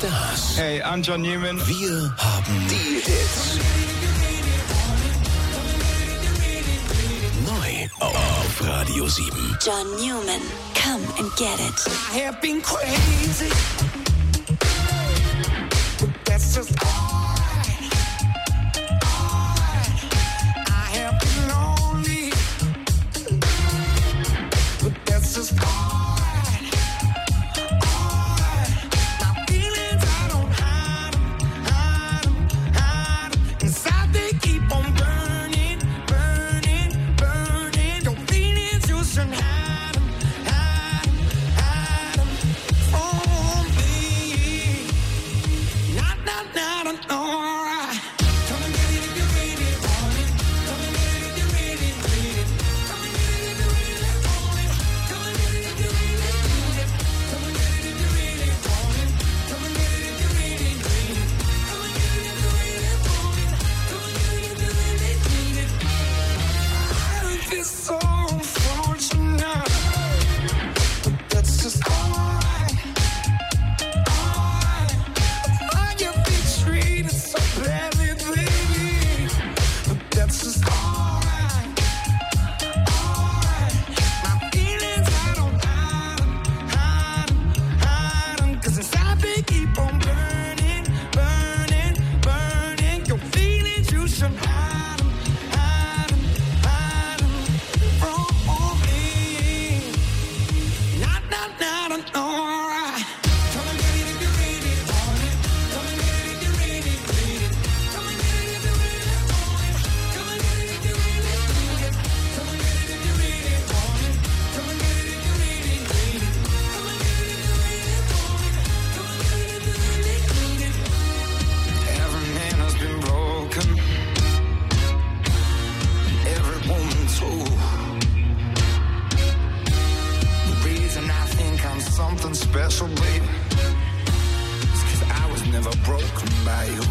Stars. Hey, I'm John Newman. Wir haben die Hits. Neu auf Radio 7. John Newman, come and get it. I have been crazy, but that's just alright. I have been lonely, but that's just alright. My feelings, I don't hide them. Inside they keep on burning. Your feelings, you shouldn't hide them. Oh, me. Not, alright. Come and get it if you're ready, want it. Come and get it if you're ready, need it. Come and get it if you're ready, want it. Come and get it if you're ready, need it. Come and get it if you're ready, want it. Come and get it if you're ready, need it. Come and get it if you're ready, want it. Come and get it if you're ready, need it. I don't feel so unfortunate, but that's just alright. I get treated so badly, baby, but that's just alright. My feelings, I don't hide them, 'cause inside they keep on burning. Your feelings, you shouldn't hide them from me. Not alright. Come and get it if you're ready, want it. Come and get it if you're ready, need it. Come and get it if you're ready, want it. Come and get it if you're ready, need it. Come and get it if you're ready, want it. Come and get it if you're ready, need it. Come and get it if you're ready, want it. Come and get it if you're ready, need it. Every man has been broken. Every woman too. The reason I think I'm something special, baby, is 'cause I was never broken by you.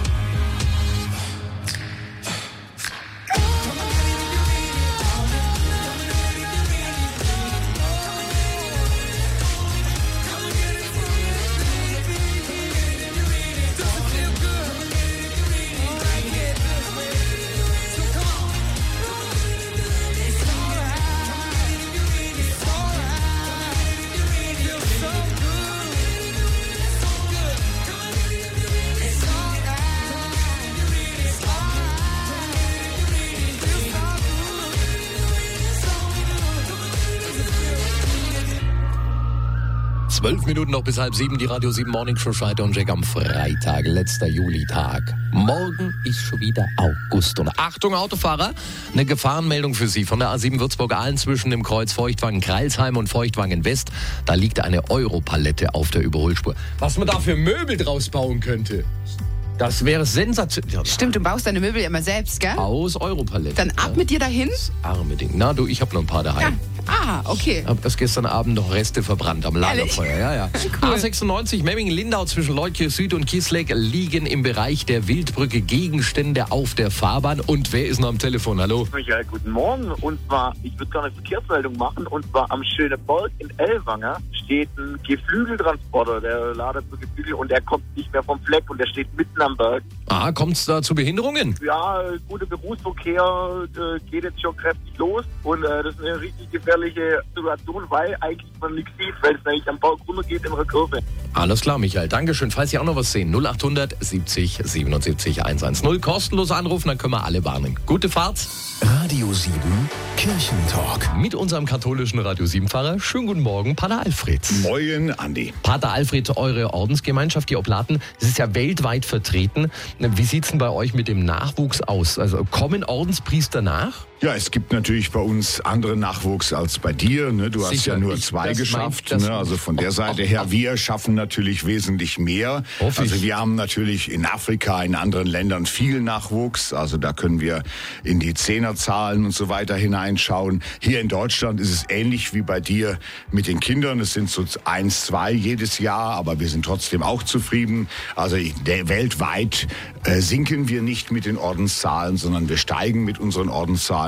Zwölf Minuten noch bis 6:30, die Radio 7 Morning Show Scheiter und Jack am Freitag, letzter Julitag. Morgen ist schon wieder August. Und Achtung, Autofahrer, eine Gefahrenmeldung für Sie von der A7 Würzburg-Aalen zwischen dem Kreuz Feuchtwangen-Kreilsheim und Feuchtwangen-West. Da liegt eine Europalette auf der Überholspur. Was man da für Möbel draus bauen könnte, das wäre sensationell. Stimmt, du baust deine Möbel ja immer selbst, gell? Aus Europaletten. Dann ab mit dir dahin? Das arme Ding. Na du, ich habe noch ein paar daheim. Ja. Ah, okay. Hab erst gestern Abend noch Reste verbrannt am Lagerfeuer. Ja. Cool. A96 Memmingen-Lindau zwischen Leutkirch Süd und Kisleck liegen im Bereich der Wildbrücke Gegenstände auf der Fahrbahn. Und wer ist noch am Telefon? Hallo? Michael, guten Morgen. Und zwar, ich würde gerne eine Verkehrsmeldung machen. Und zwar am Schöneberg in Ellwanger steht ein Geflügeltransporter, der ladet so Geflügel und der kommt nicht mehr vom Fleck und der steht mitten am Berg. Ah, kommt es da zu Behinderungen? Ja, guter Berufsverkehr geht jetzt schon kräftig los und das ist eine richtig gefährliche Situation, weil eigentlich man nichts sieht, weil es eigentlich am Berg runtergeht in einer Kurve. Alles klar, Michael. Dankeschön. Falls Sie auch noch was sehen, 0800 70 77 110. Kostenlos anrufen, dann können wir alle warnen. Gute Fahrt. Radio 7 Kirchentalk. Mit unserem katholischen Radio 7-Pfarrer. Schönen guten Morgen, Pater Alfred. Moin, Andi. Pater Alfred, eure Ordensgemeinschaft, die Oblaten, es ist ja weltweit vertreten. Wie sieht es denn bei euch mit dem Nachwuchs aus? Also kommen Ordenspriester nach? Ja, es gibt natürlich bei uns anderen Nachwuchs als bei dir. Ne? Du hast ja nur 2 geschafft. Also von der Seite her, wir schaffen natürlich wesentlich mehr. Also wir haben natürlich in Afrika, in anderen Ländern viel Nachwuchs. Also da können wir in die Zehnerzahlen und so weiter hineinschauen. Hier in Deutschland ist es ähnlich wie bei dir mit den Kindern. Es sind so 1, 2 jedes Jahr, aber wir sind trotzdem auch zufrieden. Also weltweit sinken wir nicht mit den Ordenszahlen, sondern wir steigen mit unseren Ordenszahlen.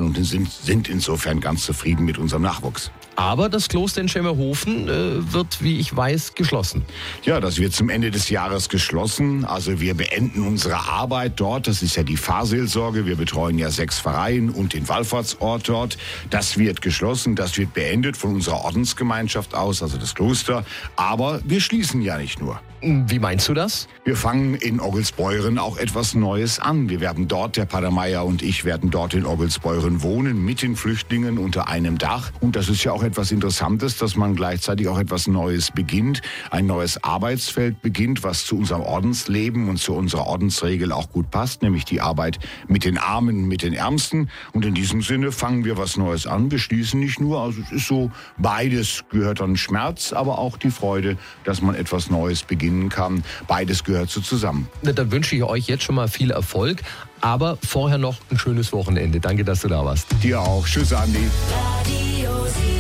Auswahl und sind insofern ganz zufrieden mit unserem Nachwuchs. Aber das Kloster in Schemmerhofen wird, wie ich weiß, geschlossen. Ja, das wird zum Ende des Jahres geschlossen. Also wir beenden unsere Arbeit dort. Das ist ja die Pfarrseelsorge. Wir betreuen ja 6 Pfarreien und den Wallfahrtsort dort. Das wird geschlossen. Das wird beendet von unserer Ordensgemeinschaft aus, also das Kloster. Aber wir schließen ja nicht nur. Wie meinst du das? Wir fangen in Oggelsbeuren auch etwas Neues an. Wir werden dort, der Pater Meier und ich werden dort in Oggelsbeuren wohnen, mit den Flüchtlingen unter einem Dach. Und das ist ja auch etwas Interessantes, dass man gleichzeitig auch etwas Neues beginnt, ein neues Arbeitsfeld beginnt, was zu unserem Ordensleben und zu unserer Ordensregel auch gut passt, nämlich die Arbeit mit den Armen, mit den Ärmsten. Und in diesem Sinne fangen wir was Neues an. Wir schließen nicht nur, also es ist so, beides gehört dann Schmerz, aber auch die Freude, dass man etwas Neues beginnen kann. Beides gehört so zusammen. Dann wünsche ich euch jetzt schon mal viel Erfolg, aber vorher noch ein schönes Wochenende. Danke, dass du da warst. Dir auch. Tschüss, Andi. Radio 7.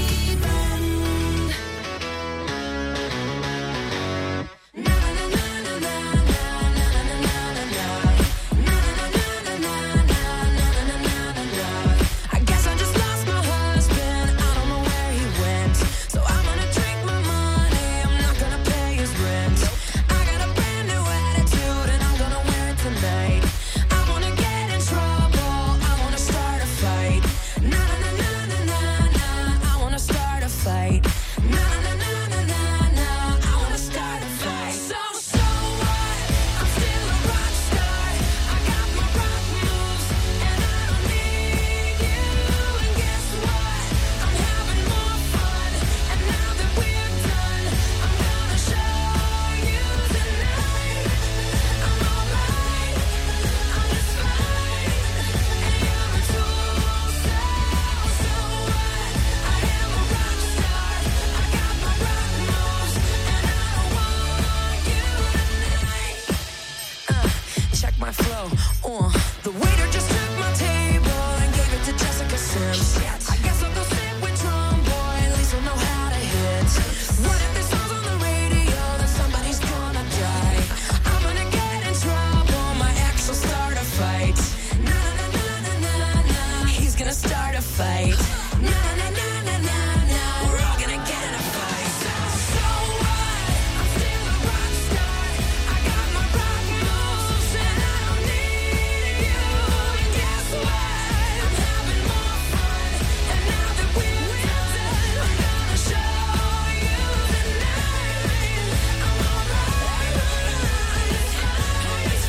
My flow, the waiter just took my table and gave it to Jessica Sims. I guess I'll go sit with Drum Boy, at least I'll know how to hit. What if this song's on the radio, then somebody's gonna die. I'm gonna get in trouble, my ex will start a fight. Na na na na na na, he's gonna start a fight. Na na na na na na, we're all gonna get in a fight. So what? I'm still a rock star. I got my rock moves and I don't need you. And guess what? I'm having more fun. And now that we're done, I'm gonna show you tonight. I'm alright. It's fine. So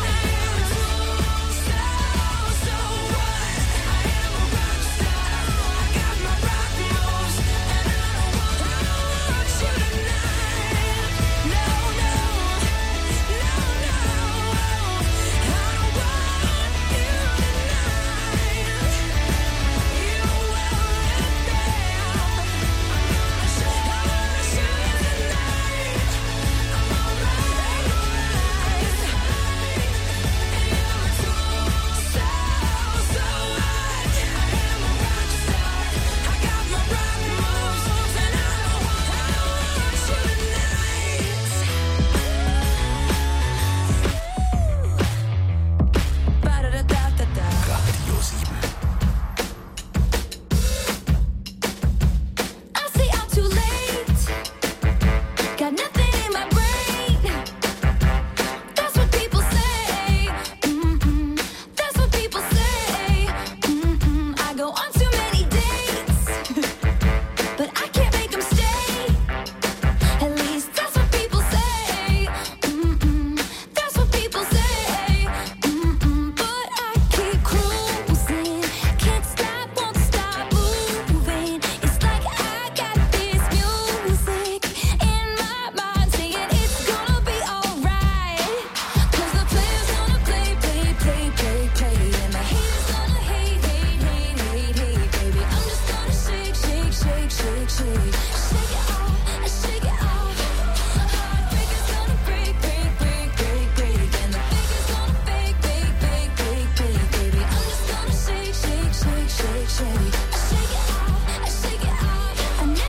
what? I am a rock star. I got my rock moves and I don't want you tonight. No, no, no, no. I don't want you tonight. You will let down. I wanna show you tonight. I'm alright. So what? I am a rock star. I got my rock moves and I don't want you tonight. Ba-da-da-da-da-da. Radio 7. I say I'm too late. Got nothing in my brain. That's what people say. That's what people say. I go on too many dates, but I can't make them stay. At least that's what people say. That's what people say. But I keep cruising. Can't stop, won't stop moving. It's like I got this music in my mind saying it's gonna be alright. 'Cause the player's gonna play, play, play, play, play. And the haters gonna hate, hate, hate, hate, hate, baby. I'm just gonna shake, shake, shake, shake, shake. Shake it off, shake it off. Heartbreaker's gonna break, break, break, break, break. And the faker's gonna fake, fake, fake, fake, fake, baby. I'm just gonna shake, shake, shake, shake, shake.